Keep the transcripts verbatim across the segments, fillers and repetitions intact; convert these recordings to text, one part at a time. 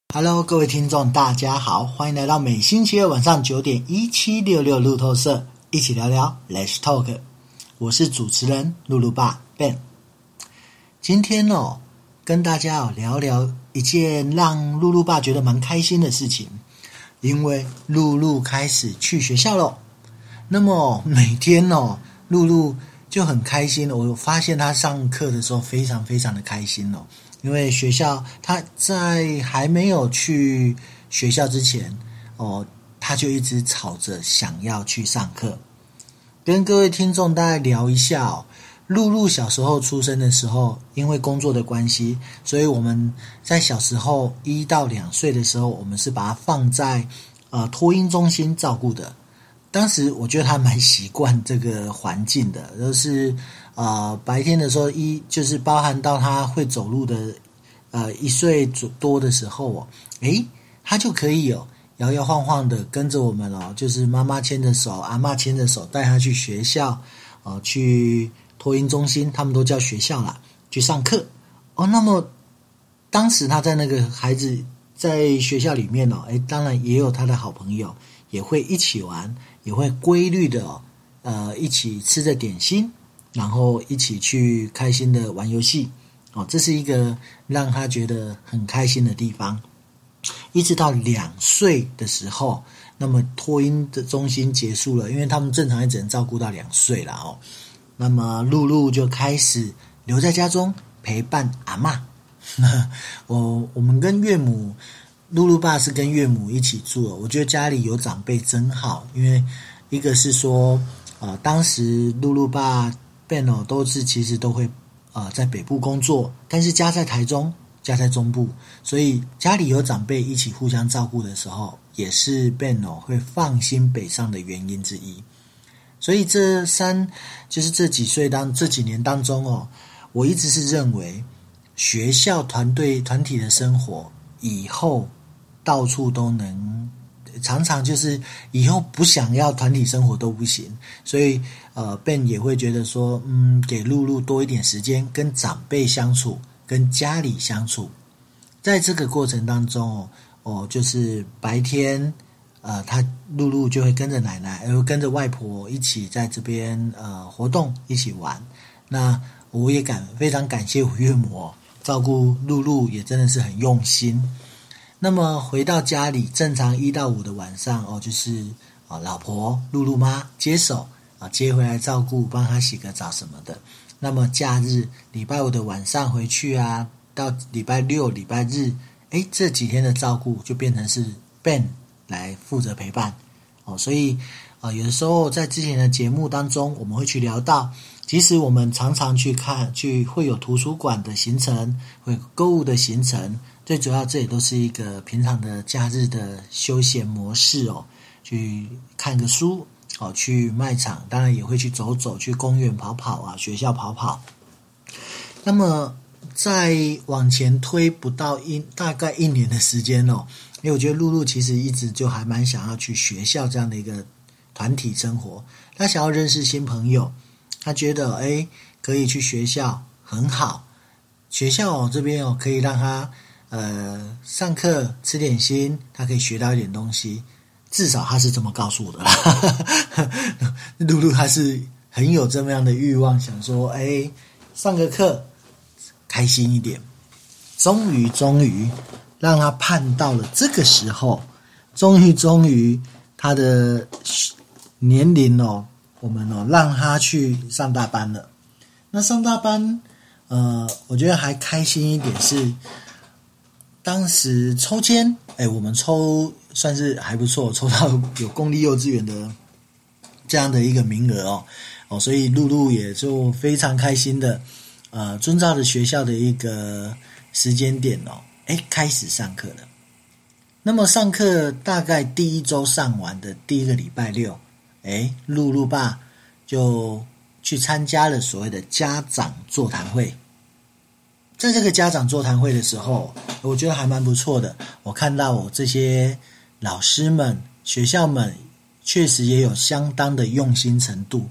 Hello， 各位听众，大家好，欢迎来到每星期二晚上九点一七六六路透社，一起聊聊 Let's Talk。我是主持人露露爸 Ben。今天哦，跟大家哦聊聊一件让露露爸觉得蛮开心的事情，因为露露开始去学校了。那么每天哦，露露就很开心了。我发现她上课的时候非常非常的开心哦。因为学校他在还没有去学校之前哦，他就一直吵着想要去上课。跟各位听众大概聊一下哦，露露小时候出生的时候，因为工作的关系，所以我们在小时候一到两岁的时候，我们是把它放在呃托婴中心照顾的。当时我觉得他蛮习惯这个环境的，就是呃白天的时候一就是包含到他会走路的呃一岁多的时候哦，诶他就可以哦摇摇晃晃的跟着我们哦，就是妈妈牵着手，阿嬷牵着手带他去学校哦、呃，去托婴中心，他们都叫学校啦，去上课哦。那么当时他在那个孩子在学校里面哦，诶当然也有他的好朋友，也会一起玩。也会规律的哦，呃，一起吃着点心，然后一起去开心的玩游戏哦，这是一个让他觉得很开心的地方。一直到两岁的时候，那么托婴的中心结束了，因为他们正常也只能照顾到两岁了哦。那么露露就开始留在家中陪伴阿嬷。我我们跟岳母。露露爸是跟岳母一起住，我觉得家里有长辈真好，因为一个是说，呃，当时露露爸 Ben 哦都是其实都会呃在北部工作，但是家在台中，家在中部，所以家里有长辈一起互相照顾的时候，也是 Ben 哦会放心北上的原因之一。所以这三就是这几岁当这几年当中哦，我一直是认为学校团队团体的生活以后。到处都能，常常就是以后不想要团体生活都不行，所以呃 Ben 也会觉得说，嗯，给露露多一点时间跟长辈相处，跟家里相处。在这个过程当中哦，哦就是白天呃，他露露就会跟着奶奶，然后跟着外婆一起在这边呃活动，一起玩。那我也感非常感谢我岳母哦，照顾露露也真的是很用心。那么回到家里，正常一到五的晚上哦，就是啊、哦、老婆露露妈接手啊接回来照顾，帮她洗个澡什么的。那么假日礼拜五的晚上回去啊，到礼拜六、礼拜日，诶这几天的照顾就变成是 Ben 来负责陪伴哦。所以啊、呃，有的时候在之前的节目当中，我们会去聊到，其实我们常常去看，去会有图书馆的行程，会有购物的行程。最主要，这也都是一个平常的假日的休闲模式哦。去看个书哦，去卖场，当然也会去走走，去公园跑跑啊，学校跑跑。那么再往前推不到一大概一年的时间哦，因为我觉得露露其实一直就还蛮想要去学校这样的一个团体生活，她想要认识新朋友，她觉得诶可以去学校很好，学校哦这边哦可以让她。呃，上课吃点心，他可以学到一点东西，至少他是这么告诉我的啦。露露他是很有这么样的欲望，想说，哎，上个课开心一点。终于，终于让他盼到了这个时候，终于，终于他的年龄哦，我们哦让他去上大班了。那上大班，呃，我觉得还开心一点是。当时抽签，哎，我们抽算是还不错，抽到有公立幼稚园的这样的一个名额哦，哦，所以露露也就非常开心的，呃，遵照着学校的一个时间点哦，哎，开始上课了。那么上课大概第一周上完的第一个礼拜六，哎，露露爸就去参加了所谓的家长座谈会。在这个家长座谈会的时候，我觉得还蛮不错的。我看到我这些老师们、学校们，确实也有相当的用心程度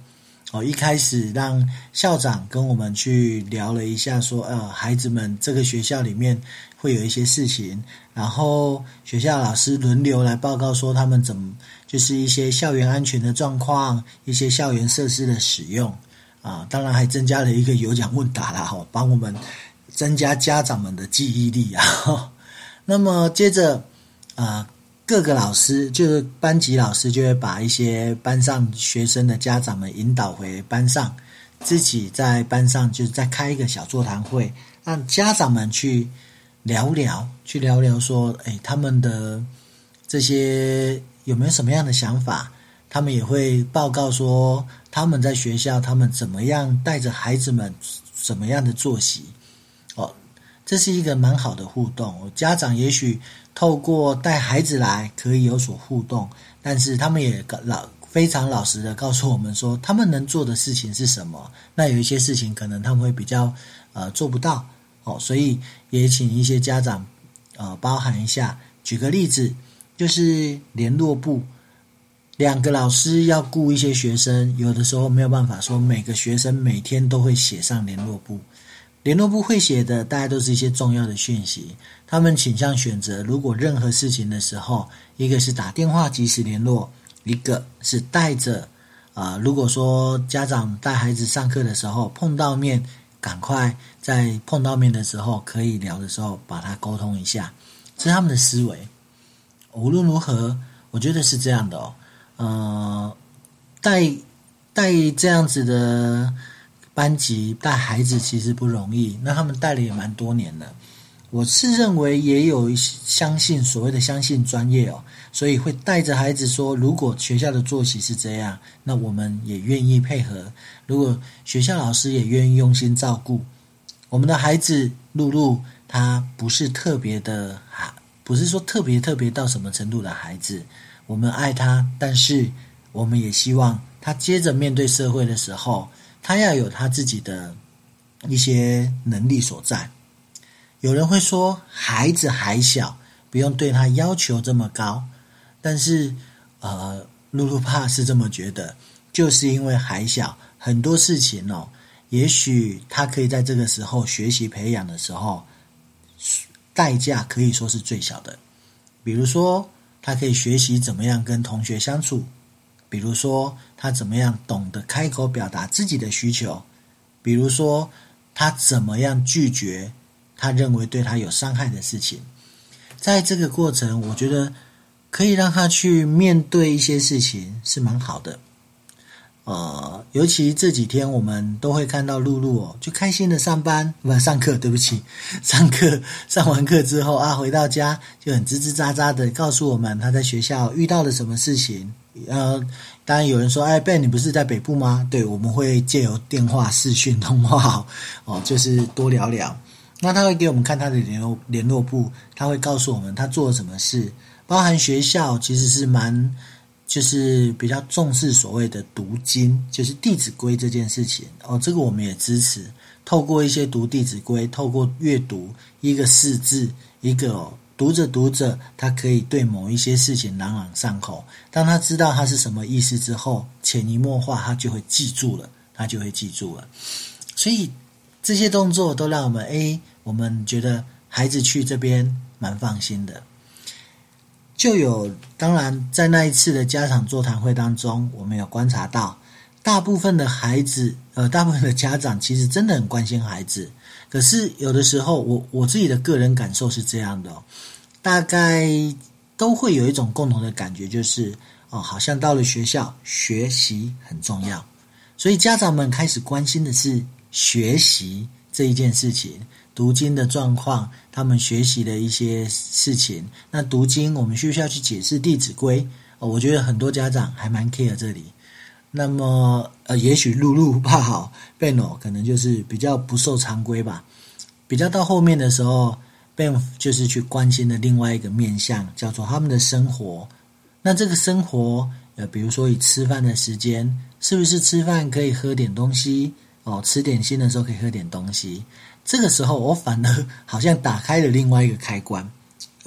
哦，一开始让校长跟我们去聊了一下说，呃，孩子们这个学校里面会有一些事情，然后学校老师轮流来报告说他们怎么就是一些校园安全的状况，一些校园设施的使用啊，当然还增加了一个有奖问答啦，哦，帮我们增加家长们的记忆力啊。那么接着啊。各个老师就是班级老师就会把一些班上学生的家长们引导回班上，自己在班上就是再开一个小座谈会，让家长们去聊聊，去聊聊说，哎，他们的这些有没有什么样的想法？他们也会报告说他们在学校他们怎么样带着孩子们什么样的作息。哦，这是一个蛮好的互动。家长也许透过带孩子来可以有所互动，但是他们也老非常老实的告诉我们说他们能做的事情是什么，那有一些事情可能他们会比较呃做不到哦，所以也请一些家长呃包含一下。举个例子，就是联络部两个老师要顾一些学生，有的时候没有办法说每个学生每天都会写上联络部，联络部会写的大概都是一些重要的讯息，他们倾向选择如果任何事情的时候，一个是打电话及时联络，一个是带着啊、呃，如果说家长带孩子上课的时候碰到面，赶快在碰到面的时候可以聊的时候把它沟通一下，这是他们的思维。无论如何我觉得是这样的哦，呃，带带这样子的班级带孩子其实不容易，那他们带了也蛮多年了。我是认为也有相信所谓的相信专业哦，所以会带着孩子说，如果学校的作息是这样，那我们也愿意配合。如果学校老师也愿意用心照顾我们的孩子，露露他不是特别的，不是说特别特别到什么程度的孩子，我们爱他，但是我们也希望他接着面对社会的时候，他要有他自己的一些能力所在。有人会说孩子还小，不用对他要求这么高，但是呃，露露爸是这么觉得，就是因为还小，很多事情哦，也许他可以在这个时候学习培养的时候，代价可以说是最小的。比如说他可以学习怎么样跟同学相处，比如说他怎么样懂得开口表达自己的需求，比如说他怎么样拒绝他认为对他有伤害的事情。在这个过程，我觉得可以让他去面对一些事情是蛮好的。呃，尤其这几天我们都会看到露露哦，就开心的上班，不上课，对不起，上课上完课之后啊，回到家就很吱吱喳喳的告诉我们他在学校遇到了什么事情。呃，当然有人说，哎 Ben 你不是在北部吗？对，我们会借由电话视讯通话哦，就是多聊聊。那他会给我们看他的联络联络簿，他会告诉我们他做了什么事，包含学校其实是蛮就是比较重视所谓的读经，就是弟子规这件事情哦，这个我们也支持。透过一些读弟子规，透过阅读一个识字，一个哦读着读着，他可以对某一些事情朗朗上口。当他知道他是什么意思之后，潜移默化他就会记住了，他就会记住了。所以这些动作都让我们诶，我们觉得孩子去这边蛮放心的。就有当然在那一次的家长座谈会当中，我们有观察到大部分的孩子呃，大部分的家长其实真的很关心孩子，可是有的时候我我自己的个人感受是这样的哦，大概都会有一种共同的感觉，就是哦，好像到了学校学习很重要，所以家长们开始关心的是学习这一件事情，读经的状况，他们学习的一些事情。那读经我们需不需要去解释弟子规、哦、我觉得很多家长还蛮 care 这里。那么呃，也许露露爸好 Ben 哦，可能就是比较不受常规吧，比较到后面的时候 Ben 就是去关心的另外一个面向，叫做他们的生活。那这个生活呃，比如说以吃饭的时间，是不是吃饭可以喝点东西哦，吃点心的时候可以喝点东西，这个时候我反而好像打开了另外一个开关。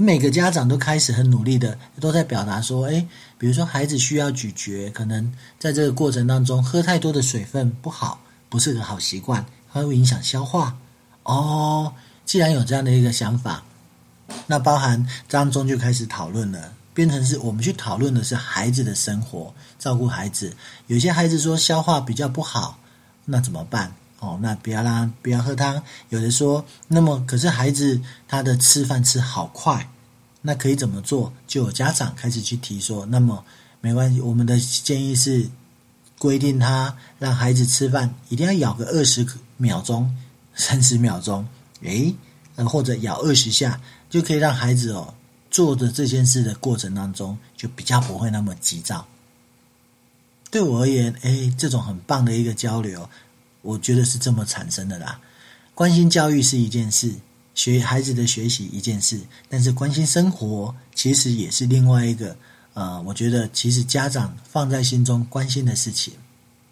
每个家长都开始很努力的都在表达说，诶，比如说孩子需要咀嚼，可能在这个过程当中喝太多的水分不好，不是个好习惯，它会影响消化。哦，既然有这样的一个想法，那包含当中就开始讨论了，变成是我们去讨论的是孩子的生活，照顾孩子。有些孩子说消化比较不好，那怎么办？哦，那不要让他不要喝汤。有的说，那么可是孩子他的吃饭吃好快，那可以怎么做？就有家长开始去提说，那么没关系，我们的建议是规定他让孩子吃饭一定要咬个二十秒钟、三十秒钟，诶，呃，或者咬二十下，就可以让孩子哦做的这件事的过程当中，就比较不会那么急躁。对我而言，诶，这种很棒的一个交流。我觉得是这么产生的啦。关心教育是一件事，学孩子的学习一件事，但是关心生活其实也是另外一个呃，我觉得其实家长放在心中关心的事情。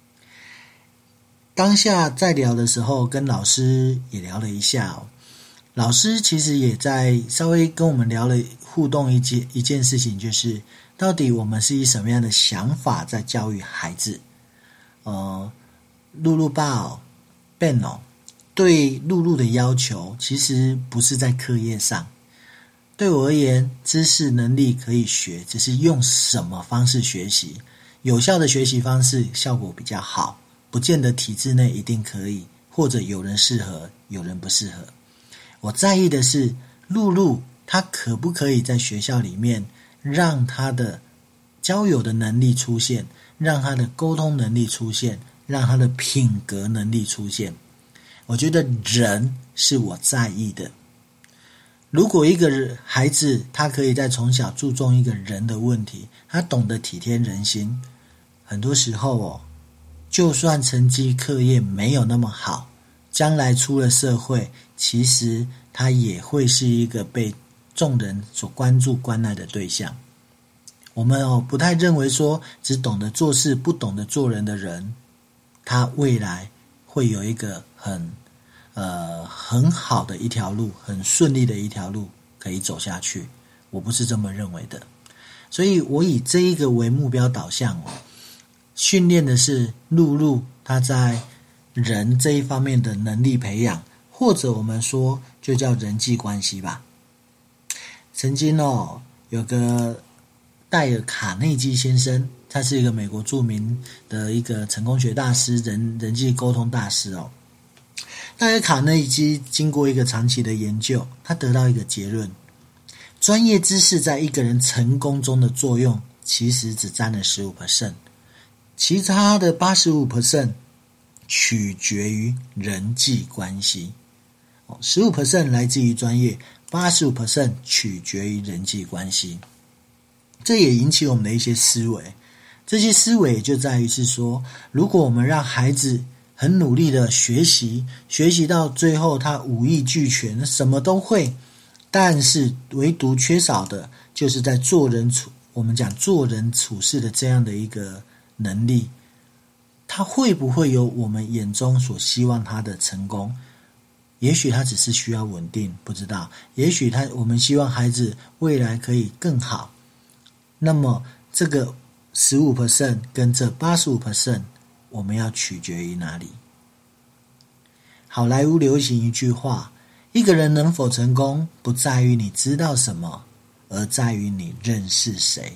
当下在聊的时候，跟老师也聊了一下哦。老师其实也在稍微跟我们聊了互动一件一件事情，就是到底我们是以什么样的想法在教育孩子？呃。露露爸哦 Ben 哦，对露露的要求其实不是在课业上。对我而言，知识能力可以学，只是用什么方式学习。有效的学习方式效果比较好，不见得体制内一定可以，或者有人适合，有人不适合。我在意的是露露她可不可以在学校里面让她的交友的能力出现，让她的沟通能力出现，让他的品格能力出现。我觉得人是我在意的。如果一个孩子他可以在从小注重一个人的问题，他懂得体贴人心，很多时候哦，就算成绩课业没有那么好，将来出了社会，其实他也会是一个被众人所关注关爱的对象。我们哦不太认为说只懂得做事不懂得做人的人，他未来会有一个很呃很好的一条路，很顺利的一条路可以走下去。我不是这么认为的，所以我以这一个为目标导向哦，训练的是露露她在人这一方面的能力培养，或者我们说就叫人际关系吧。曾经哦有个戴尔卡内基先生，他是一个美国著名的一个成功学大师，人人际沟通大师哦。戴尔卡内基经过一个长期的研究，他得到一个结论：专业知识在一个人成功中的作用，其实只占了 百分之十五， 其他的 百分之八十五 取决于人际关系。百分之十五 来自于专业， 百分之八十五 取决于人际关系。这也引起我们的一些思维，这些思维就在于是说，如果我们让孩子很努力的学习，学习到最后他武艺俱全，什么都会，但是唯独缺少的就是在做人处，我们讲做人处事的这样的一个能力，他会不会有我们眼中所希望他的成功？也许他只是需要稳定，不知道，也许他我们希望孩子未来可以更好。那么这个 百分之十五 跟这 百分之八十五 我们要取决于哪里？好莱坞流行一句话，一个人能否成功，不在于你知道什么，而在于你认识谁。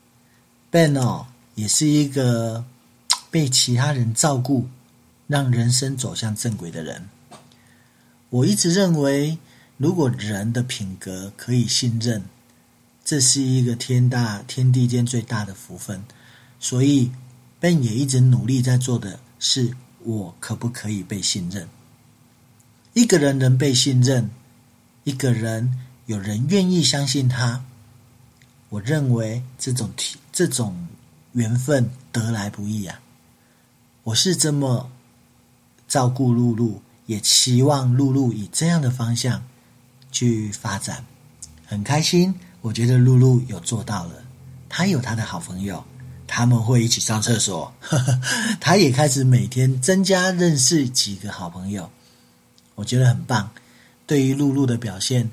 Ben 哦，也是一个被其他人照顾，让人生走向正轨的人。我一直认为，如果人的品格可以信任，这是一个天大天地间最大的福分。所以 Ben 也一直努力在做的是，我可不可以被信任？一个人能被信任，一个人有人愿意相信他，我认为这种这种缘分得来不易啊。我是这么照顾露露，也期望露露以这样的方向去发展。很开心，我觉得露露有做到了。她有她的好朋友，他们会一起上厕所，她也开始每天增加认识几个好朋友，我觉得很棒。对于露露的表现，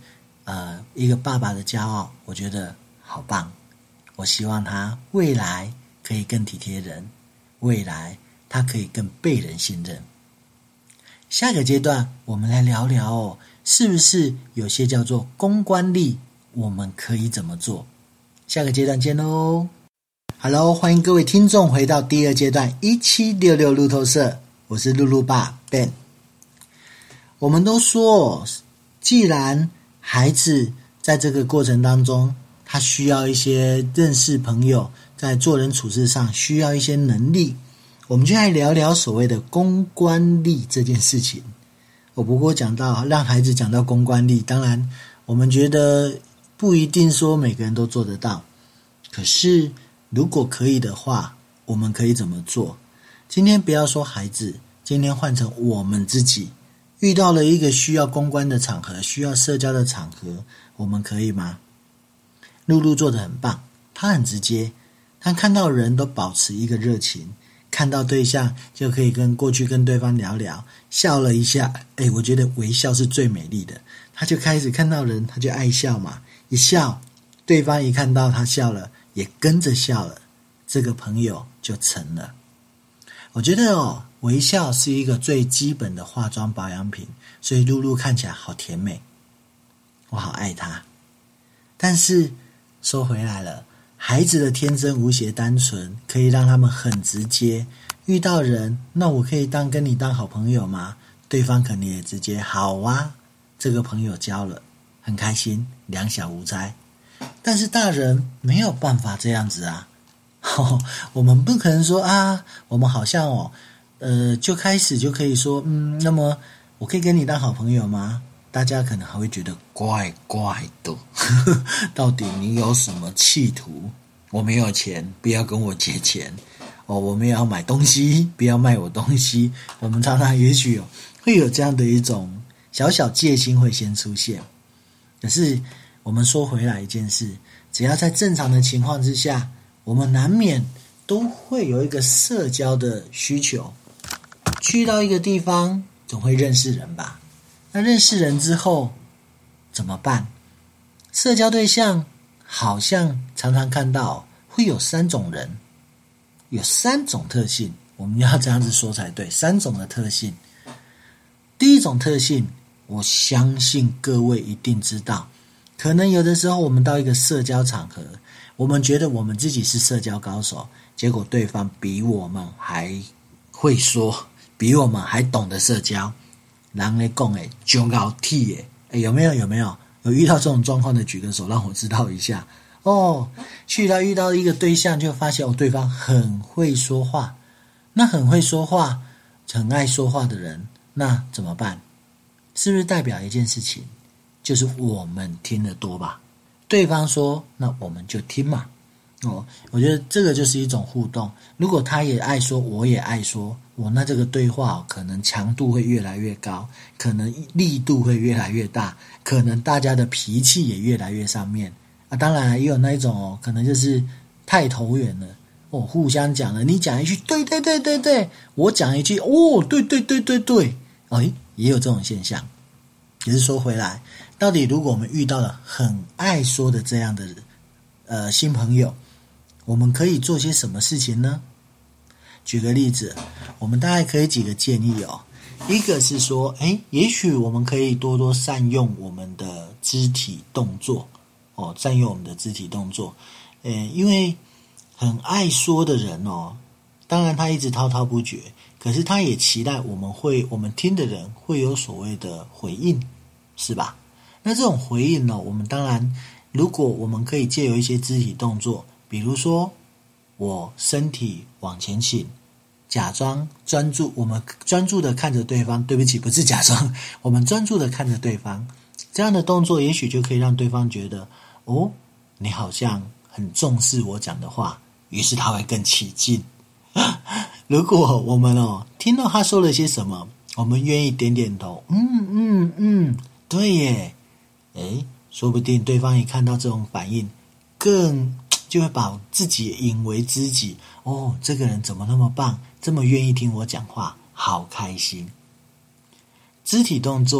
呃一个爸爸的骄傲，我觉得好棒。我希望他未来可以更体贴人，未来他可以更被人信任。下个阶段我们来聊聊哦，是不是有些叫做公关力，我们可以怎么做？下个阶段见咯。Hello， 欢迎各位听众回到第二阶段一七六六路透社，我是露露爸 Ben。 我们都说，既然孩子在这个过程当中他需要一些认识朋友，在做人处事上需要一些能力，我们就来聊聊所谓的公关力这件事情。我不过讲到让孩子讲到公关力，当然我们觉得不一定说每个人都做得到，可是如果可以的话，我们可以怎么做？今天不要说孩子，今天换成我们自己，遇到了一个需要公关的场合，需要社交的场合，我们可以吗？露露做得很棒，她很直接，她看到人都保持一个热情，看到对象就可以跟过去跟对方聊聊，笑了一下，诶，我觉得微笑是最美丽的。她就开始看到人，她就爱笑嘛，一笑，对方一看到她笑了，也跟着笑了，这个朋友就成了。我觉得哦，微笑是一个最基本的化妆保养品，所以露露看起来好甜美，我好爱她。但是说回来了，孩子的天真无邪单纯可以让他们很直接，遇到人，那我可以当跟你当好朋友吗？对方肯定也直接好啊，这个朋友交了，很开心，两小无猜。但是大人没有办法这样子啊，哦、我们不可能说啊，我们好像哦，呃，就开始就可以说，嗯，那么我可以跟你当好朋友吗？大家可能还会觉得怪怪的，到底你有什么企图？我没有钱，不要跟我借钱哦，我们要买东西，不要卖我东西。我们常常也许、哦、会有这样的一种小小戒心会先出现。可是我们说回来一件事，只要在正常的情况之下，我们难免都会有一个社交的需求。去到一个地方，总会认识人吧？那认识人之后怎么办？社交对象好像常常看到会有三种人，有三种特性，我们要这样子说才对，三种的特性。第一种特性，我相信各位一定知道，可能有的时候我们到一个社交场合，我们觉得我们自己是社交高手，结果对方比我们还会说，比我们还懂得社交。人在讲诶，就搞体诶，诶，有没有？有没有？有遇到这种状况的举个手，让我知道一下。哦，去到遇到一个对象，就发现哦，对方很会说话。那很会说话，很爱说话的人，那怎么办？是不是代表一件事情？就是我们听得多吧？对方说，那我们就听嘛。哦，我觉得这个就是一种互动。如果他也爱说，我也爱说，我那这个对话、哦、可能强度会越来越高，可能力度会越来越大，可能大家的脾气也越来越上面啊。当然也有那一种哦，可能就是太投缘了哦，互相讲了，你讲一句对对对对对，我讲一句哦对对对对对，哎，也有这种现象。只是说回来，到底如果我们遇到了很爱说的这样的呃新朋友，我们可以做些什么事情呢？举个例子，我们大概可以几个建议哦。一个是说，诶，也许我们可以多多善用我们的肢体动作哦，善用我们的肢体动作。呃，因为很爱说的人哦，当然他一直滔滔不绝，可是他也期待我们会，我们听的人会有所谓的回应，是吧？那这种回应呢，我们当然，如果我们可以借由一些肢体动作，比如说我身体往前倾，假装专注，我们专注的看着对方，对不起，不是假装，我们专注的看着对方，这样的动作也许就可以让对方觉得，哦，你好像很重视我讲的话，于是他会更起劲。如果我们哦听到他说了些什么，我们愿意点点头，嗯嗯嗯，对耶，诶，说不定对方一看到这种反应，更就会把自己引为知己。哦，这个人怎么那么棒，这么愿意听我讲话，好开心。肢体动作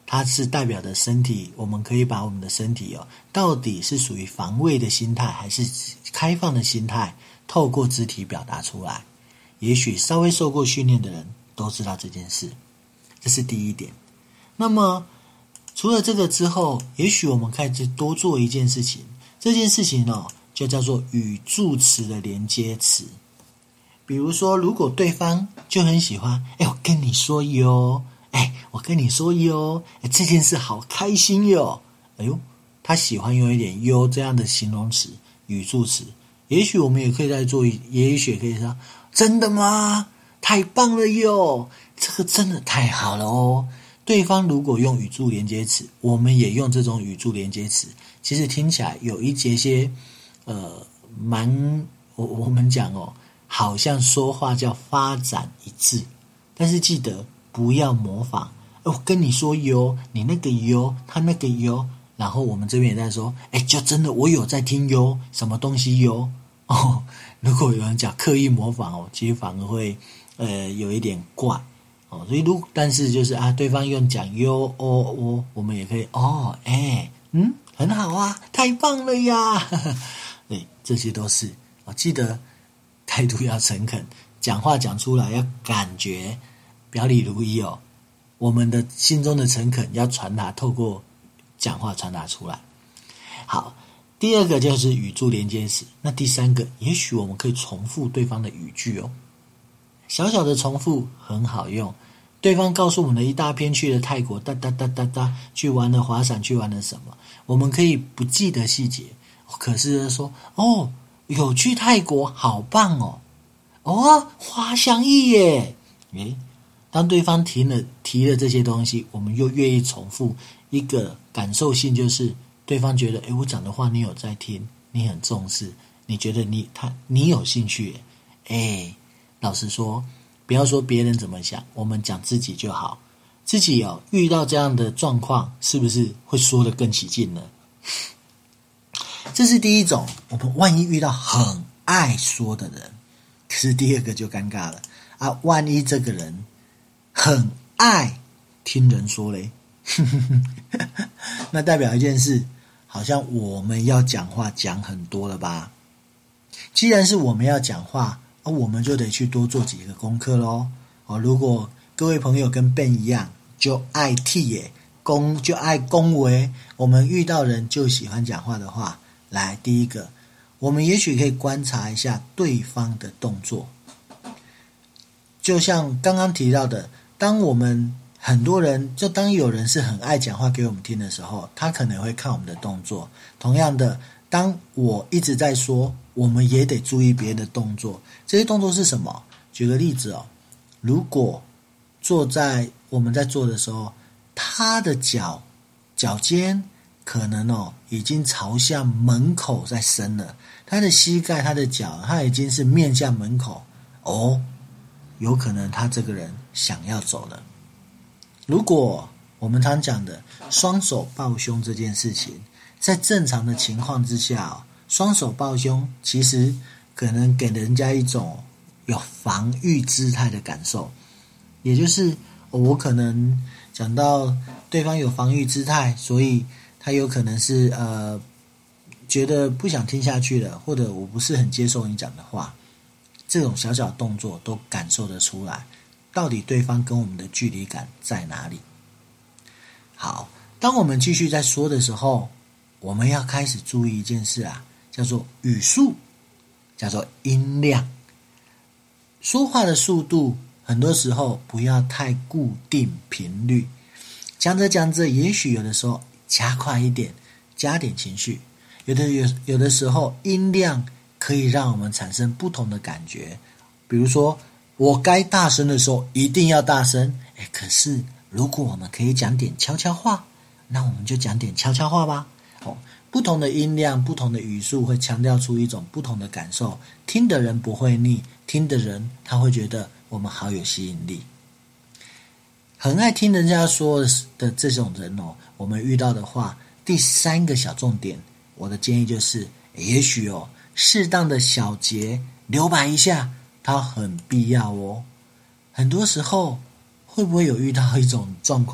它是代表的身体，我们可以把我们的身体哦，到底是属于防卫的心态还是开放的心态，透过肢体表达出来。也许稍微受过训练的人都知道这件事，这是第一点。那么除了这个之后，也许我们开始多做一件事情，这件事情哦，就叫做语助词的连接词。比如说，如果对方就很喜欢，哎，我跟你说哟，哎，我跟你说哟，哎，这件事好开心哟，哎呦，他喜欢用一点哟这样的形容词、语助词。也许我们也可以再做一，也许也可以说，真的吗？太棒了哟，这个真的太好了哦。对方如果用语助连接词，我们也用这种语助连接词，其实听起来有一些些，呃，蛮我我们讲哦。好像说话叫发展一致，但是记得不要模仿。我跟你说哟，你那个哟，他那个哟，然后我们这边也在说，哎，就真的我有在听哟，什么东西哟哦。如果有人讲刻意模仿哦，其实反而会呃有一点怪哦。所以如但是就是啊，对方用讲哟哦哦，我们也可以哦，哎嗯，很好啊，太棒了呀。对，这些都是我、哦、记得。态度要诚恳，讲话讲出来要感觉表里如一哦。我们的心中的诚恳要传达，透过讲话传达出来。好，第二个就是语助连接词。那第三个，也许我们可以重复对方的语句哦。小小的重复很好用。对方告诉我们的一大篇去了泰国，哒哒哒哒哒，去玩了滑伞，去玩了什么？我们可以不记得细节，可是说哦。有去泰国，好棒哦！哦，滑翔翼耶！诶，当对方提了提了这些东西，我们又愿意重复，一个感受性就是对方觉得，诶，我讲的话你有在听，你很重视，你觉得你他你有兴趣耶。诶，老实说，不要说别人怎么想，我们讲自己就好。自己哦，遇到这样的状况，是不是会说得更起劲呢？这是第一种，我们万一遇到很爱说的人，可是第二个就尴尬了啊！万一这个人很爱听人说嘞，那代表一件事，好像我们要讲话讲很多了吧？既然是我们要讲话，啊、我们就得去多做几个功课咯。哦，如果各位朋友跟 Ben 一样，就爱替耶恭，就爱恭维，我们遇到人就喜欢讲话的话。来，第一个，我们也许可以观察一下对方的动作。就像刚刚提到的，当我们很多人，就当有人是很爱讲话给我们听的时候，他可能会看我们的动作。同样的，当我一直在说，我们也得注意别人的动作。这些动作是什么？举个例子哦，如果坐在我们在做的时候，他的脚脚尖可能哦，已经朝向门口在伸了，他的膝盖、他的脚，他已经是面向门口哦，有可能他这个人想要走了。如果我们常讲的双手抱胸这件事情，在正常的情况之下哦，双手抱胸其实可能给人家一种有防御姿态的感受，也就是我可能讲到对方有防御姿态，所以他有可能是呃觉得不想听下去了，或者我不是很接受你讲的话，这种小小动作都感受得出来，到底对方跟我们的距离感在哪里。好，当我们继续在说的时候，我们要开始注意一件事啊，叫做语速，叫做音量。说话的速度很多时候不要太固定频率，讲着讲着也许有的时候加快一点，加点情绪，有的有有的时候音量可以让我们产生不同的感觉。比如说我该大声的时候一定要大声，诶可是如果我们可以讲点悄悄话，那我们就讲点悄悄话吧。哦，不同的音量，不同的语速会强调出一种不同的感受，听的人不会腻，听的人他会觉得我们好有吸引力。很爱听人家说的这种人哦，我们遇到的话，第三个小重点，我的建议就是，也许哦，适当的小节留白一下，它很必要哦。很多时候会不会有遇到一种状况，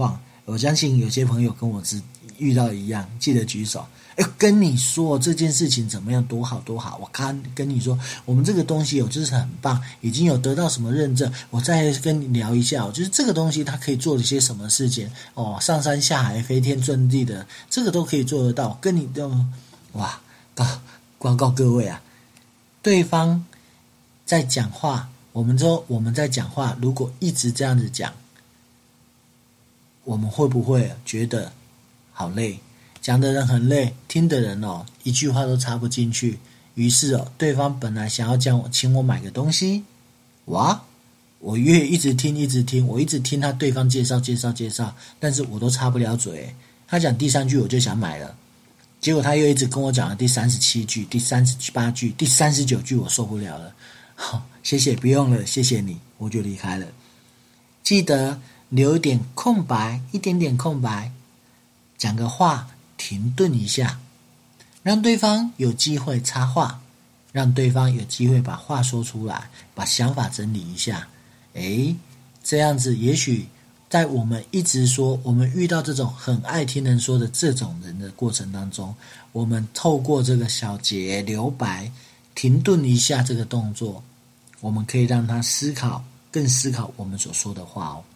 我相信有些朋友跟我只遇到一样，记得举手。哎，跟你说这件事情怎么样，多好多好！我看跟你说，我们这个东西有就是很棒，已经有得到什么认证。我再跟你聊一下，就是这个东西它可以做一些什么事情哦，上山下海、飞天遁地的，这个都可以做得到。跟你的哇，告广告各位啊，对方在讲话，我们说我们在讲话，如果一直这样子讲，我们会不会觉得好累？讲的人很累，听的人哦一句话都插不进去。于是哦，对方本来想要讲我请我买个东西，哇，我越一直听一直听，我一直听他对方介绍介绍介绍，但是我都插不了嘴。他讲第三句我就想买了，结果他又一直跟我讲了第三十七句、第三十八句、第三十九句，我受不了了。好，谢谢，不用了，谢谢你，我就离开了。记得留一点空白，一点点空白，讲个话。停顿一下，让对方有机会插话，让对方有机会把话说出来，把想法整理一下。诶，这样子也许在我们一直说我们遇到这种很爱听人说的这种人的过程当中，我们透过这个小节留白，停顿一下这个动作，我们可以让他思考，更思考我们所说的话哦。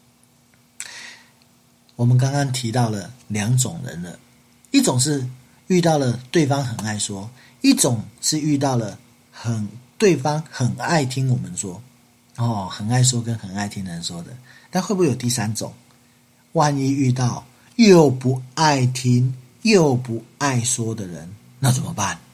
我们刚刚提到了两种人了，一种是遇到了对方很爱说，一种是遇到了很对方很爱听我们说，哦，很爱说跟很爱听人说的。但会不会有第三种？万一遇到又不爱听又不爱说的人，那怎么办？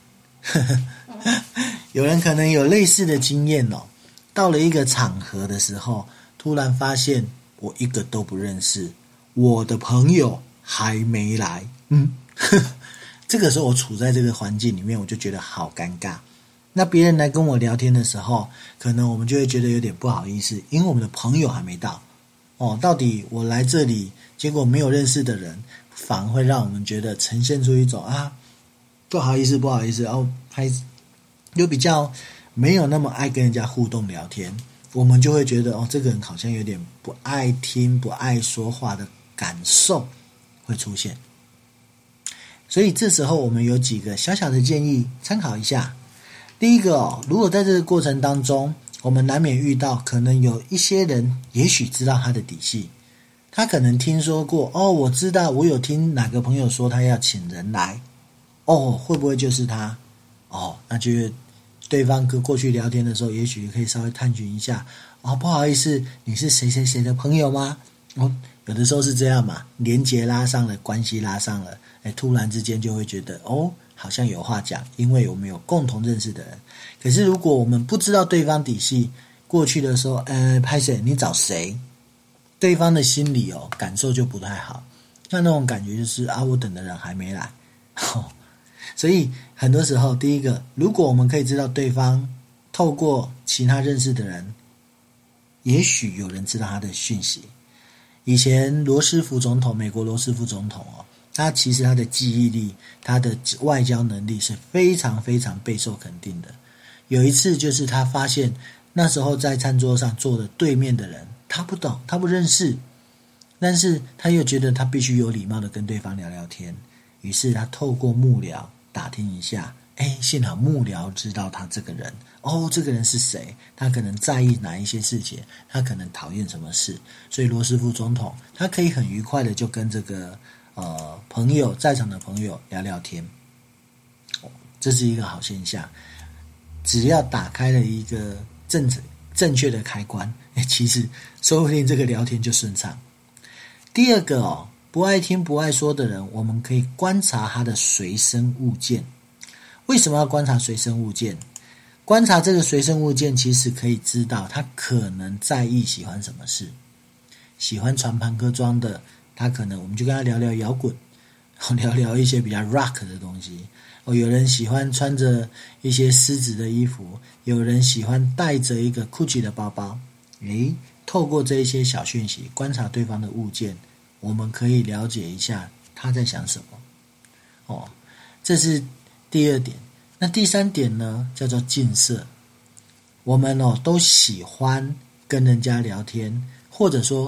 有人可能有类似的经验哦，到了一个场合的时候，突然发现我一个都不认识，我的朋友还没来，嗯，这个时候我处在这个环境里面，我就觉得好尴尬。那别人来跟我聊天的时候，可能我们就会觉得有点不好意思，因为我们的朋友还没到。哦，到底我来这里，结果没有认识的人，反而会让我们觉得呈现出一种啊，不好意思，不好意思，然后还又比较没有那么爱跟人家互动聊天，我们就会觉得哦，这个人好像有点不爱听、不爱说话的感受会出现。所以这时候我们有几个小小的建议参考一下。第一个哦，如果在这个过程当中，我们难免遇到可能有一些人也许知道他的底细，他可能听说过哦，我知道，我有听哪个朋友说他要请人来，哦，会不会就是他？哦，那就对方跟过去聊天的时候，也许可以稍微探寻一下，哦，不好意思，你是谁谁谁的朋友吗？哦，有的时候是这样嘛，连结拉上了，关系拉上了，哎，突然之间就会觉得哦，好像有话讲，因为我们有共同认识的人。可是如果我们不知道对方底细，过去的时候，呃，拍谁？你找谁？对方的心理哦感受就不太好，那那种感觉就是啊，我等的人还没来。哦，所以很多时候，第一个，如果我们可以知道对方透过其他认识的人，也许有人知道他的讯息。以前罗斯福总统，美国罗斯福总统哦，他其实他的记忆力，他的外交能力是非常非常备受肯定的。有一次就是他发现那时候在餐桌上坐的对面的人，他不懂，他不认识，但是他又觉得他必须有礼貌的跟对方聊聊天，于是他透过幕僚打听一下，哎，幸好幕僚知道他这个人，哦，这个人是谁？他可能在意哪一些事情？他可能讨厌什么事？所以罗斯福总统他可以很愉快的就跟这个呃朋友在场的朋友聊聊天，哦，这是一个好现象。只要打开了一个正正确的开关，哎，其实说不定这个聊天就顺畅。第二个哦，不爱听不爱说的人，我们可以观察他的随身物件。为什么要观察随身物件？观察这个随身物件，其实可以知道他可能在意喜欢什么事。喜欢穿朋克装的，他可能我们就跟他聊聊摇滚，聊聊一些比较 rock 的东西。哦，有人喜欢穿着一些狮子的衣服，有人喜欢带着一个 Gucci 的包包。诶，透过这一些小讯息，观察对方的物件，我们可以了解一下他在想什么。哦，这是第二点。那第三点呢，叫做近色。我们哦都喜欢跟人家聊天，或者说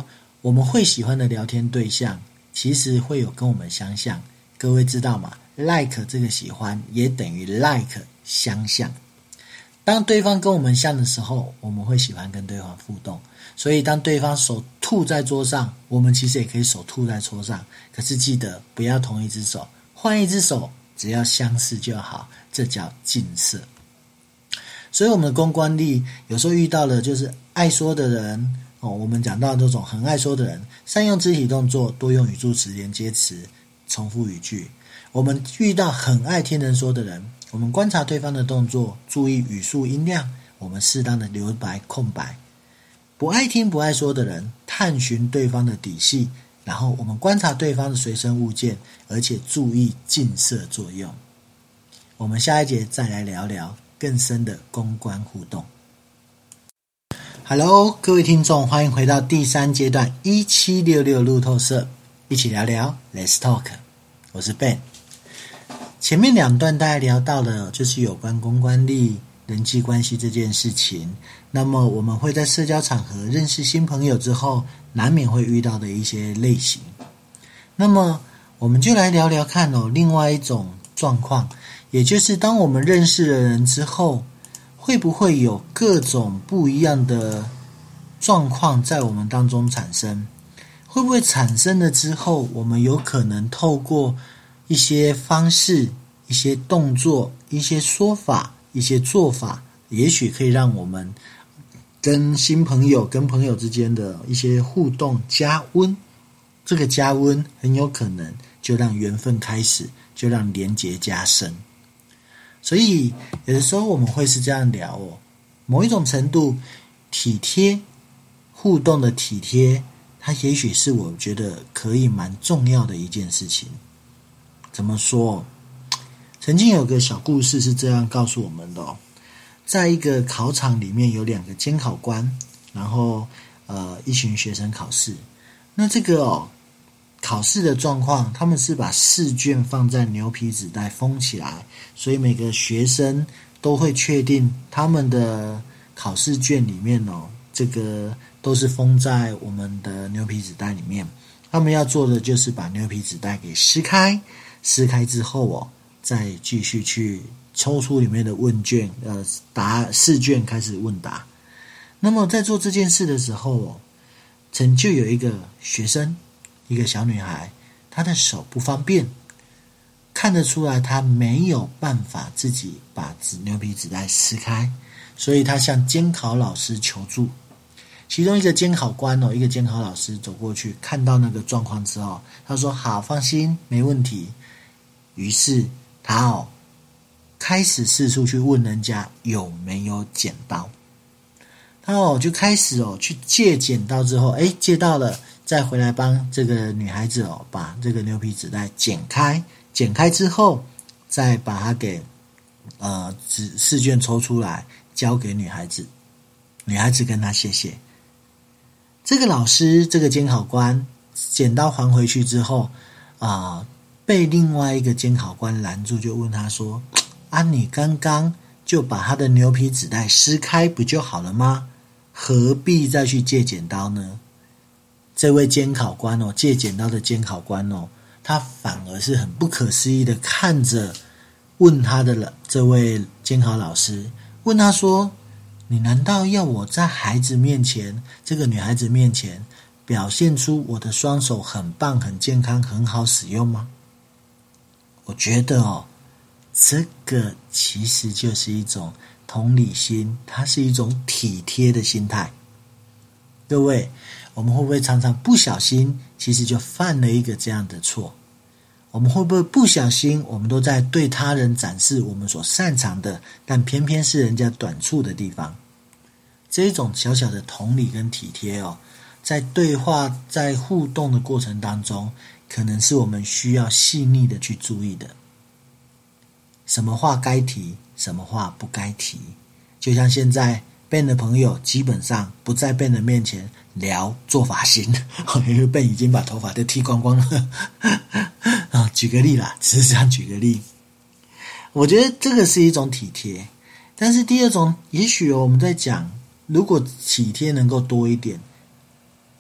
我们会喜欢的聊天对象，其实会有跟我们相像。各位知道吗？ like 这个喜欢也等于 like 相像。当对方跟我们像的时候，我们会喜欢跟对方互动。所以当对方手吐在桌上，我们其实也可以手吐在桌上。可是记得不要同一只手，换一只手，只要相似就好，这叫近色。所以我们的公关力有时候遇到了就是爱说的人哦，我们讲到这种很爱说的人，善用肢体动作，多用语助词、连接词、重复语句。我们遇到很爱听人说的人，我们观察对方的动作，注意语速音量，我们适当的留白空白。不爱听不爱说的人，探寻对方的底细，然后我们观察对方的随身物件，而且注意近色作用。我们下一节再来聊聊更深的公关互动。Hello， 各位听众，欢迎回到第三阶段一七六六路透社，一起聊聊 Let's Talk。我是 Ben。前面两段大家聊到了就是有关公关力、人际关系这件事情。那么我们会在社交场合认识新朋友之后，难免会遇到的一些类型。那么我们就来聊聊看哦，另外一种状况，也就是当我们认识了人之后，会不会有各种不一样的状况在我们当中产生？会不会产生了之后，我们有可能透过一些方式、一些动作、一些说法、一些做法，也许可以让我们跟新朋友、跟朋友之间的一些互动加温。这个加温很有可能就让缘分开始，就让连结加深。所以有的时候我们会是这样聊哦，某一种程度体贴互动的体贴，它也许是我觉得可以蛮重要的一件事情。怎么说？曾经有个小故事是这样告诉我们的哦，在一个考场里面有两个监考官，然后呃一群学生考试。那这个哦考试的状况，他们是把试卷放在牛皮纸袋封起来，所以每个学生都会确定他们的考试卷里面哦，这个都是封在我们的牛皮纸袋里面。他们要做的就是把牛皮纸袋给撕开，撕开之后哦，再继续去抽出里面的问卷，呃，答试卷开始问答。那么在做这件事的时候哦，曾就有一个学生，一个小女孩，她的手不方便，看得出来她没有办法自己把牛皮纸袋撕开，所以她向监考老师求助。其中一个监考官哦，一个监考老师走过去，看到那个状况之后，他说：“好，放心，没问题。”于是他哦开始四处去问人家有没有剪刀。他哦就开始哦去借剪刀之后，诶借到了，再回来帮这个女孩子哦把这个牛皮纸袋剪开，剪开之后再把它给呃纸试卷抽出来交给女孩子，女孩子跟他谢谢。这个老师这个监考官剪刀还回去之后啊、呃，被另外一个监考官拦住，就问他说：“啊，你刚刚就把他的牛皮纸袋撕开不就好了吗？何必再去借剪刀呢？”这位监考官哦，借剪刀的监考官哦，他反而是很不可思议的看着问他的这位监考老师，问他说：“你难道要我在孩子面前，这个女孩子面前表现出我的双手很棒、很健康、很好使用吗？”我觉得哦，这个其实就是一种同理心，它是一种体贴的心态。各位，我们会不会常常不小心，其实就犯了一个这样的错？我们会不会不小心，我们都在对他人展示我们所擅长的，但偏偏是人家短处的地方？这一种小小的同理跟体贴哦，在对话、在互动的过程当中，可能是我们需要细腻的去注意的。什么话该提，什么话不该提。就像现在 Ben 的朋友基本上不在 Ben 的面前聊做发型，因为 Ben 已经把头发都剃光光了。啊，举个例啦，只是这样举个例。我觉得这个是一种体贴，但是第二种，也许我们在讲，如果体贴能够多一点，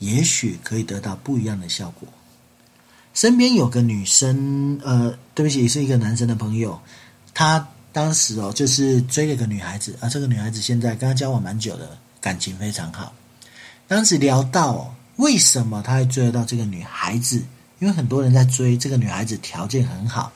也许可以得到不一样的效果。身边有个女生，呃，对不起，是一个男生的朋友，他当时哦，就是追了个女孩子，啊，这个女孩子现在跟他交往蛮久的，感情非常好。当时聊到哦，为什么他会追得到这个女孩子？因为很多人在追这个女孩子，条件很好。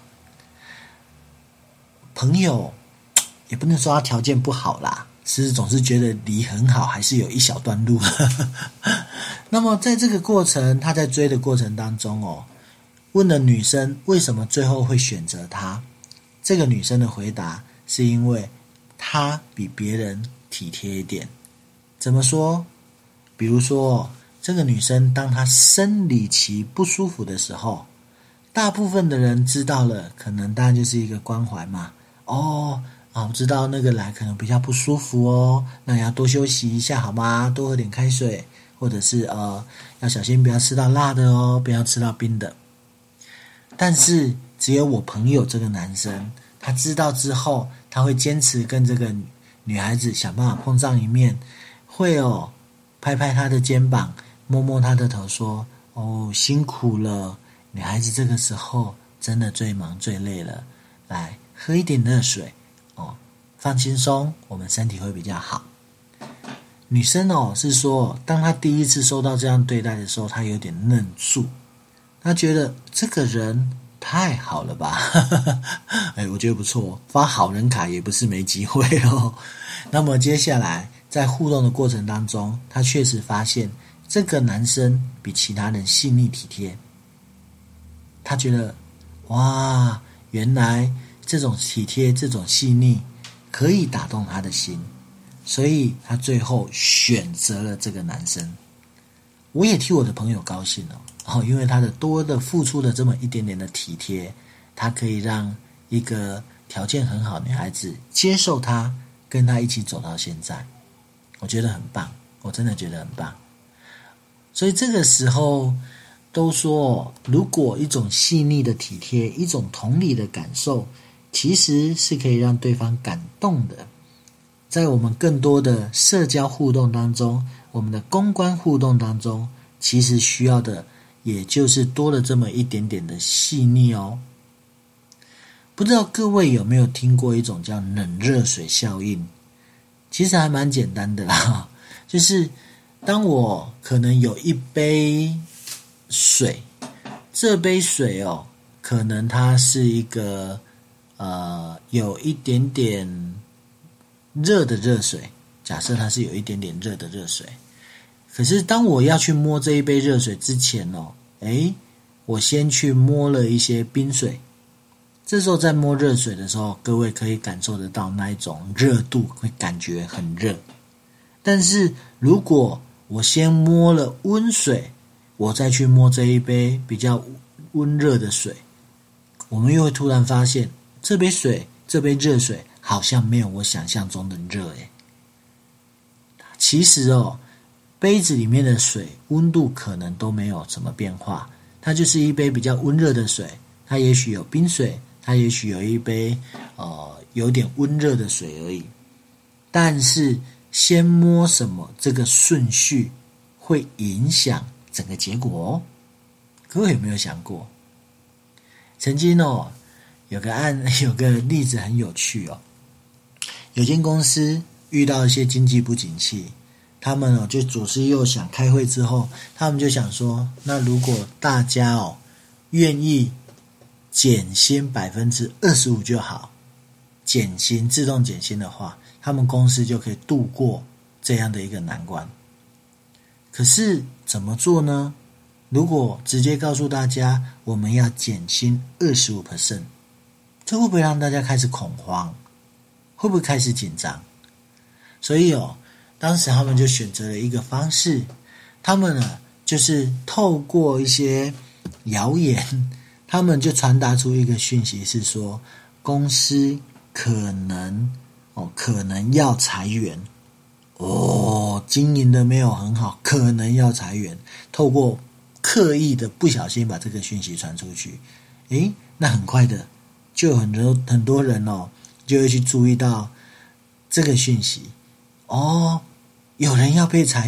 朋友也不能说她条件不好啦，是总是觉得离很好还是有一小段路。那么在这个过程，他在追的过程当中哦，问了女生为什么最后会选择他。这个女生的回答是因为她比别人体贴一点。怎么说？比如说这个女生当她生理期不舒服的时候，大部分的人知道了，可能当然就是一个关怀嘛。哦啊，我知道那个来可能比较不舒服哦，那你要多休息一下好吗？多喝点开水，或者是呃要小心不要吃到辣的哦，不要吃到冰的。但是只有我朋友这个男生，他知道之后，他会坚持跟这个女孩子想办法碰上一面，会哦拍拍她的肩膀，摸摸她的头，说：“哦，辛苦了。”女孩子这个时候真的最忙最累了，来喝一点热水哦，放轻松，我们身体会比较好。女生哦是说，当她第一次受到这样对待的时候，她有点愣住。他觉得这个人太好了吧。哎，我觉得不错，发好人卡也不是没机会哦。那么接下来在互动的过程当中，他确实发现这个男生比其他人细腻体贴。他觉得哇，原来这种体贴这种细腻可以打动他的心，所以他最后选择了这个男生。我也替我的朋友高兴哦。哦，因为他的多的付出的这么一点点的体贴，他可以让一个条件很好的女孩子接受他，跟他一起走到现在，我觉得很棒，我真的觉得很棒。所以这个时候都说，如果一种细腻的体贴，一种同理的感受，其实是可以让对方感动的。在我们更多的社交互动当中，我们的公关互动当中，其实需要的也就是多了这么一点点的细腻哦。不知道各位有没有听过一种叫冷热水效应？其实还蛮简单的啦，就是当我可能有一杯水，这杯水哦，可能它是一个呃有一点点热的热水，假设它是有一点点热的热水。可是当我要去摸这一杯热水之前哦，诶，我先去摸了一些冰水。这时候在摸热水的时候，各位可以感受得到那一种热度，会感觉很热。但是如果我先摸了温水，我再去摸这一杯比较温热的水，我们又会突然发现，这杯水，这杯热水好像没有我想象中的热诶。其实哦，杯子里面的水温度可能都没有什么变化，它就是一杯比较温热的水，它也许有冰水，它也许有一杯呃有点温热的水而已。但是先摸什么这个顺序会影响整个结果哦。各位有没有想过？曾经哦有个案有个例子很有趣哦，有间公司遇到一些经济不景气，他们哦就左思右想，开会之后，他们就想说，那如果大家哦愿意减薪百分之二十五就好，减薪自动减薪的话，他们公司就可以度过这样的一个难关。可是怎么做呢？如果直接告诉大家我们要减薪 百分之二十五， 这会不会让大家开始恐慌？会不会开始紧张？所以哦当时他们就选择了一个方式，他们呢就是透过一些谣言，他们就传达出一个讯息，是说公司可能哦可能要裁员哦，经营的没有很好，可能要裁员，透过刻意的不小心把这个讯息传出去，诶，那很快的就有很多很多人哦就会去注意到这个讯息。哦，有人要被裁员，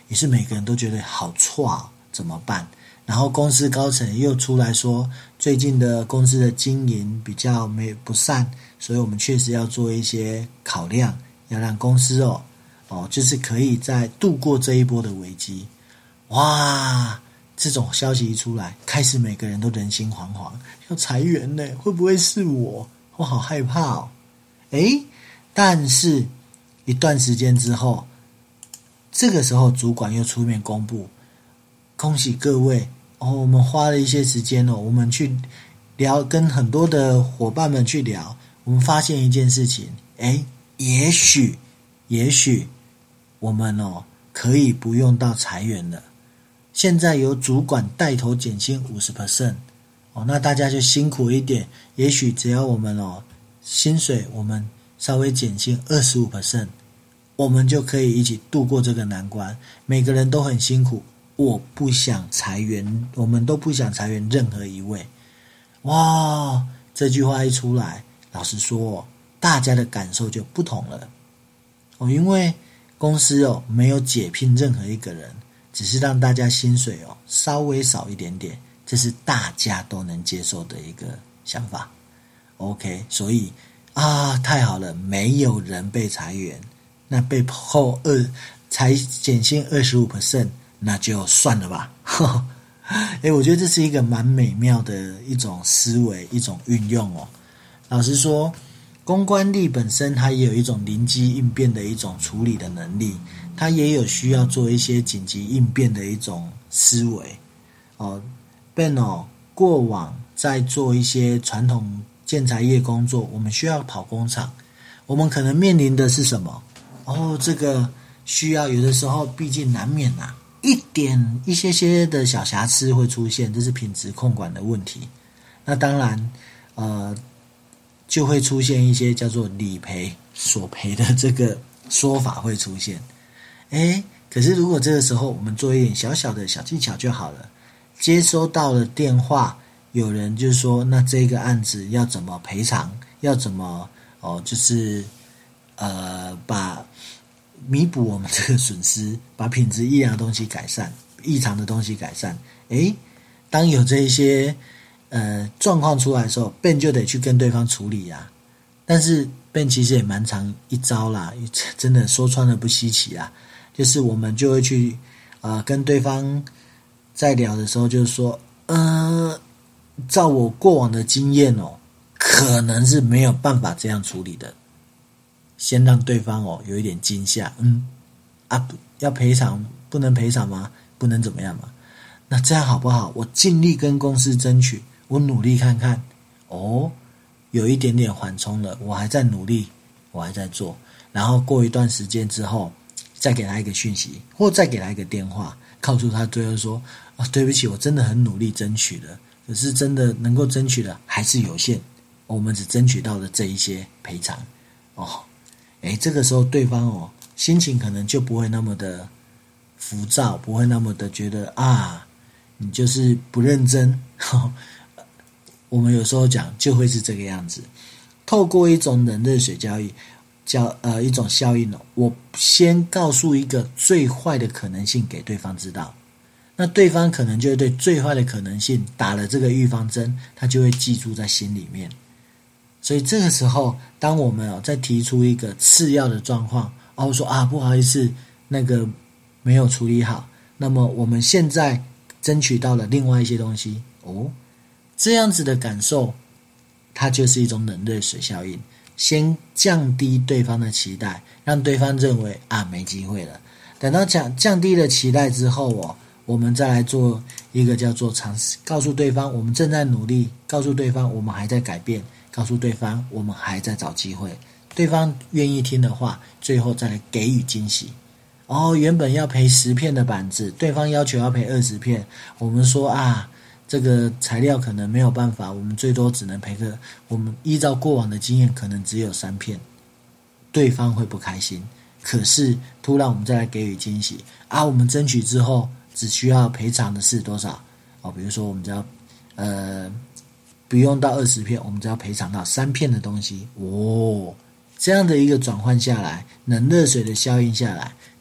也是每个人都觉得好挫，怎么办？然后公司高层又出来说，最近的公司的经营比较没不善，所以我们确实要做一些考量，要让公司哦哦，就是可以在度过这一波的危机。哇，这种消息一出来，开始每个人都人心惶惶，要裁员呢，会不会是我？我好害怕哦。诶，但是一段时间之后，这个时候主管又出面公布，恭喜各位哦，我们花了一些时间哦，我们去聊，跟很多的伙伴们去聊，我们发现一件事情，诶，也许也许我们哦可以不用到裁员了，现在由主管带头减薪 百分之五十 哦，那大家就辛苦一点，也许只要我们哦薪水我们稍微减薪 百分之二十五， 我们就可以一起度过这个难关。每个人都很辛苦，我不想裁员，我们都不想裁员任何一位。哇，这句话一出来，老实说，大家的感受就不同了。哦，因为公司哦没有解聘任何一个人，只是让大家薪水哦稍微少一点点，这是大家都能接受的一个想法。OK， 所以啊，太好了，没有人被裁员，那被后二才减薪 百分之二十五， 那就算了吧。诶，我觉得这是一个蛮美妙的一种思维，一种运用哦。老实说，公关力本身它也有一种临机应变的一种处理的能力，它也有需要做一些紧急应变的一种思维哦。Ben 哦，过往在做一些传统建材业工作，我们需要跑工厂，我们可能面临的是什么？哦，这个需要有的时候毕竟难免啊，一点一些些的小瑕疵会出现，这是品质控管的问题。那当然呃就会出现一些叫做理赔索赔的这个说法会出现。诶，可是如果这个时候我们做一点小小的小技巧就好了，接收到了电话，有人就说那这个案子要怎么赔偿，要怎么哦就是呃把弥补我们这个损失，把品质异样的东西改善，异常的东西改善。诶，当有这一些呃状况出来的时候 Ben 就得去跟对方处理啊。但是 Ben 其实也蛮常一招啦，真的说穿了不稀奇啦，就是我们就会去呃跟对方在聊的时候就是说呃照我过往的经验哦，可能是没有办法这样处理的，先让对方哦有一点惊吓，嗯啊要赔偿不能赔偿吗？不能怎么样吗？那这样好不好？我尽力跟公司争取，我努力看看哦，有一点点缓冲了，我还在努力，我还在做，然后过一段时间之后再给他一个讯息，或再给他一个电话，告诉他最后说啊，对不起，我真的很努力争取了，可是真的能够争取的还是有限，我们只争取到了这一些赔偿哦。诶，这个时候对方哦心情可能就不会那么的浮躁，不会那么的觉得啊你就是不认真。我们有时候讲就会是这个样子，透过一种冷热水交易交呃一种效应哦，我先告诉一个最坏的可能性给对方知道，那对方可能就会对最坏的可能性打了这个预防针，他就会记住在心里面。所以这个时候当我们哦再提出一个次要的状况，哦说啊不好意思那个没有处理好，那么我们现在争取到了另外一些东西哦，这样子的感受它就是一种冷热水效应，先降低对方的期待，让对方认为啊没机会了，等到降降低了期待之后哦，我们再来做一个叫做尝试，告诉对方我们正在努力，告诉对方我们还在改变，告诉对方我们还在找机会，对方愿意听的话，最后再来给予惊喜。哦，原本要赔十片的板子，对方要求要赔二十片，我们说啊这个材料可能没有办法，我们最多只能赔个，我们依照过往的经验可能只有三片，对方会不开心。可是突然我们再来给予惊喜啊，我们争取之后只需要赔偿的是多少哦？比如说我们只要呃不用到二十片，我们只要赔偿到三片的东西哦。这样的一个转换下来，冷热水的效应下来，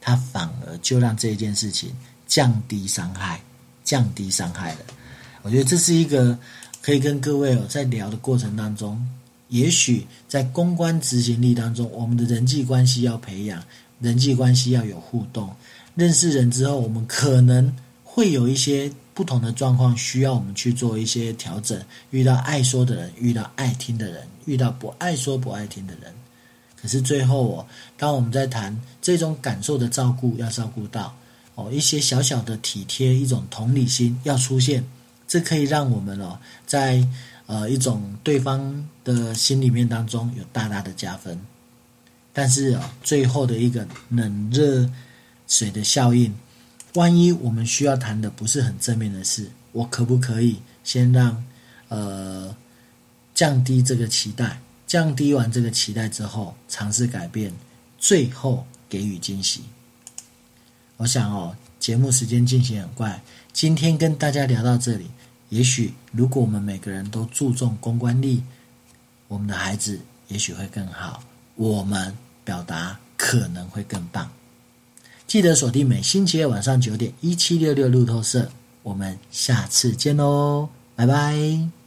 它反而就让这件事情降低伤害，降低伤害了。我觉得这是一个可以跟各位哦在聊的过程当中，也许在公关执行力当中，我们的人际关系要培养，人际关系要有互动，认识人之后，我们可能会有一些不同的状况需要我们去做一些调整，遇到爱说的人，遇到爱听的人，遇到不爱说不爱听的人。可是最后哦，当我们在谈这种感受的照顾，要照顾到哦一些小小的体贴，一种同理心要出现，这可以让我们哦在呃一种对方的心里面当中有大大的加分。但是哦，最后的一个冷热水的效应，万一我们需要谈的不是很正面的事，我可不可以先让呃降低这个期待，降低完这个期待之后，尝试改变，最后给予惊喜。我想哦，节目时间进行很快，今天跟大家聊到这里，也许如果我们每个人都注重公关力，我们的孩子也许会更好，我们表达可能会更棒。记得锁定每星期二晚上九点一七六六路透社，我们下次见喽，拜拜。